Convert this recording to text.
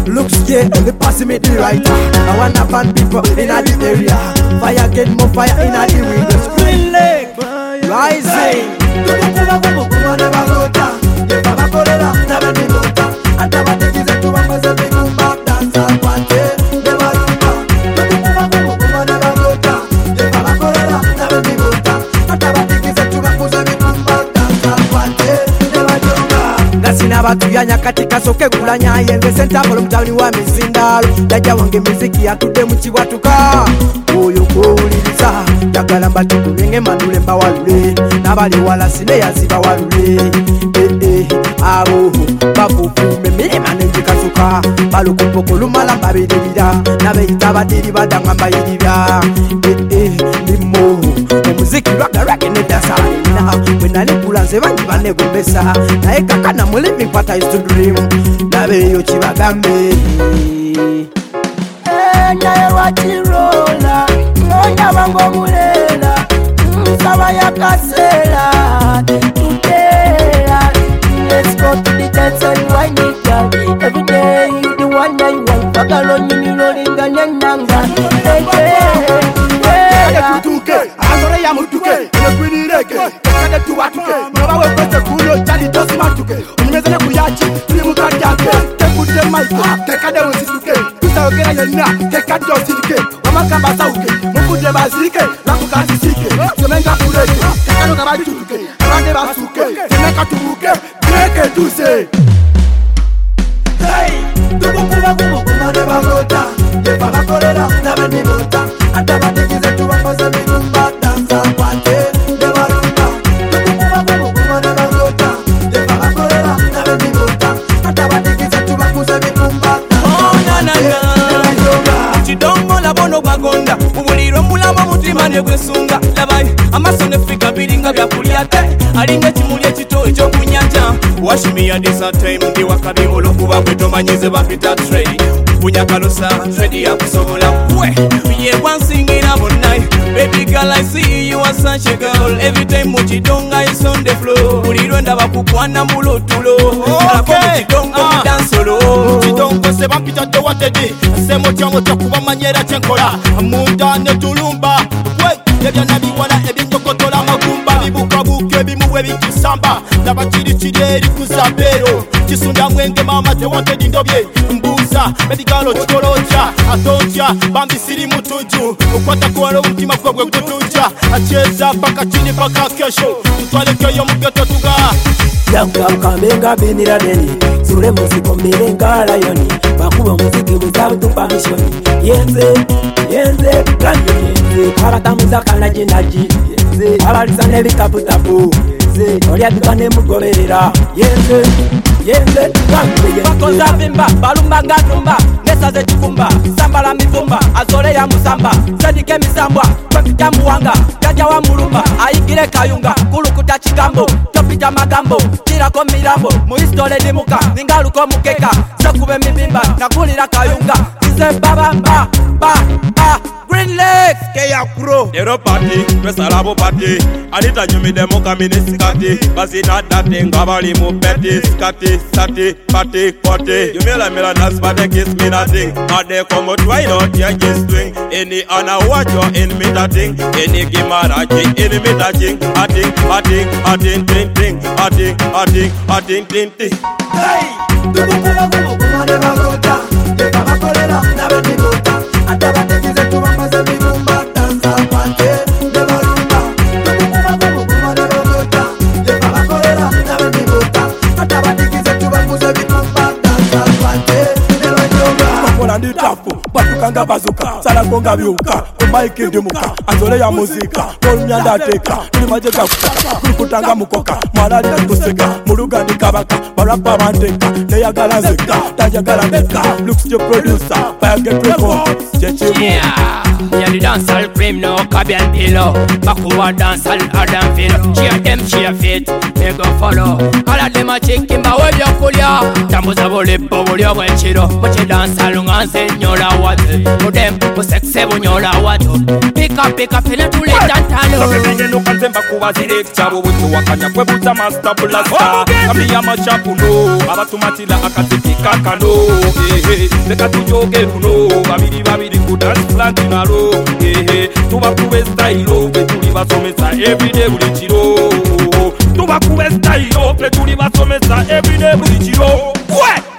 Looks yeah, me passing me the right. I wanna find people in the area. Fire get more fire in the windows. Green Lake rising. Batuyanya katika soke kulanya yenge senta bolo mtawuni wa mizindalo jaja wange miziki atude mukiwatuka oyo kuwuliriza jagala mbatukulenge manule mbawalule nabali wala sine yaziba walule abo bavuvume milima nenjikasuka balukupoko lumala mbabirira nabeyita badiri badanga mbayirira ndimo omuziki lwagarake nedasalina bwenalikula nze bangi banegombesa naye kakana mulimi kwata is to dream nabeyo kibagambe naye wakirola nonya bango mulela nsaba yakasela tutela. Let's go to the dance and wine it down. Every day you the one I want. Bagalon you rolling and nanga. Tuke, azore ya mutuke, kwini reke, kada tuwatuke, mwawe kwese kulo jali dosi matuke. Unimezana kuyachi, tulimuka yake, tekute maika, tekade usisuke. Tusawekera yena, tekade osirike, wamakamba sauke, mukude bazike, lakukazisike, semenga kureke, tekado kabatuke, rande basuke, semeka tubuke, breke tuse. Hey, tukukula kumukuma ne bagota, yepa bakolera, nabe nibota, atabatekize tuwakoze mikumba, dansa pate, ne barumba. Tukukula kumukuma ne bagota, yepa bakolera, nabe nibota, atabatekize tuwakoze mikumba, dansa pate. Chidongo la bono bagonda, ubuliro mulama mutima ne gwesunga, labai amasone fika biringa bya kulyate, alinga kimulye kito ekyo kunyanja. Wash me at this time, ndi wakabi olokuba kwetomanyize bapita trade. Bunyakalosa, trade ya kusobola kwe. Yeah, one singing all night. Baby girl, I see you are such a girl. Every time Muchidonga is on the floor. Mulirwenda bakukwana mulotulo. Okay, Muchidonga dance solo. Muchidonga se bapita to watedi. Se motiamo takuba manyera chenkola. Amunda ne tulumba. Kwe, yebya nabi wana ebinyokotola magumba. Bibukabuke bimuwe bikisamba. Nabachiri chideri kusabero. Chisunda mwenge mama te watedi ndobye. Mbuza, medigalo chikolocha. Atoncha, bambi siri mutuju. Ukwata kuwaro mtima kwegwe kutuja. Acheza paka chini paka kesho. Tutwale kyo mgeto tuga. Yanga ukamenga binira deni. Sure muziko mirenga layoni. Bakuba muziki buzabu tupa mishoni. Yenze, klanyo yenze. Haratamuza kanaji naji. Yenze, haraliza nebi tapu tapu. Olia dukane mugoberera. Yenze, bakoza vimba, balumba ngatumba. Nesa ze chikumba, sambala mivumba. Azole ya musamba, zedike misambwa. Kwekita muwanga, jaja wa mulumba. Aigile kayunga, kulukuta chikambo. Topita magambo, tirako mirambo. Muhistole dimuka, ningaluko mukeka. Sekube mibimba, nakulira kayunga. Kize baba, Green Lake, Keya Kuro. Dero party, Mesalabo party. Anita nyumi demo kamini sikati. Basi na dati ngabali mu peti. Skati, sati, party, kote. You mela dance but they kiss me nothing. But they come out why not yeah just swing. Any ana watch you in me that thing. Any gimaraji, any me that thing. A ting. Hey, tukukula kumukuma ne bagota. Yepa bakolera, nabe nibota. Atabatekize tuwamaze mikumba, dansa pate, ne barumba. Tukukula kumukuma ne bagota. Yepa bakolera, nabe nibota. Atabatekize tuwamaze mikumba, dansa pate, ne barumba. Makola ndi tafu, batukanga bazuka. Sala konga biuka, kumaiki ndimuka. Azole ya muzika, kolumyanda teka. Majeka kutaka, kulukutanga mukoka. Malali na kuseka, muluga ni kabaka. Barapa mandeka, neya galazeka. Tanja galameka, looks your producer. Fire get records, yeah, the dancehall cream no Kabian pillow. Bakuwa dancehall Adam feel. Cheer them, cheer fit, they go follow. Kala them a chicken, ba webya kulya. Tambuza bolipo, bulyo bwechiro. Muchi dancehall nganse nyola watu. Mudem, musekse bunyola watu. Pick up, ina tuli tantalo. Sabibinge no kanzemba kuwa selecta. Bubutu wakanya kwebuta master blasta. Kami ya machapu no. Abatumatila akatikika kano. reka tujoge luno babiri babiri ku dance plan tunalo tubakube style fe tuli basomesa everyday buli kiro tubakube style fe tuli basomesa everyday buli kiro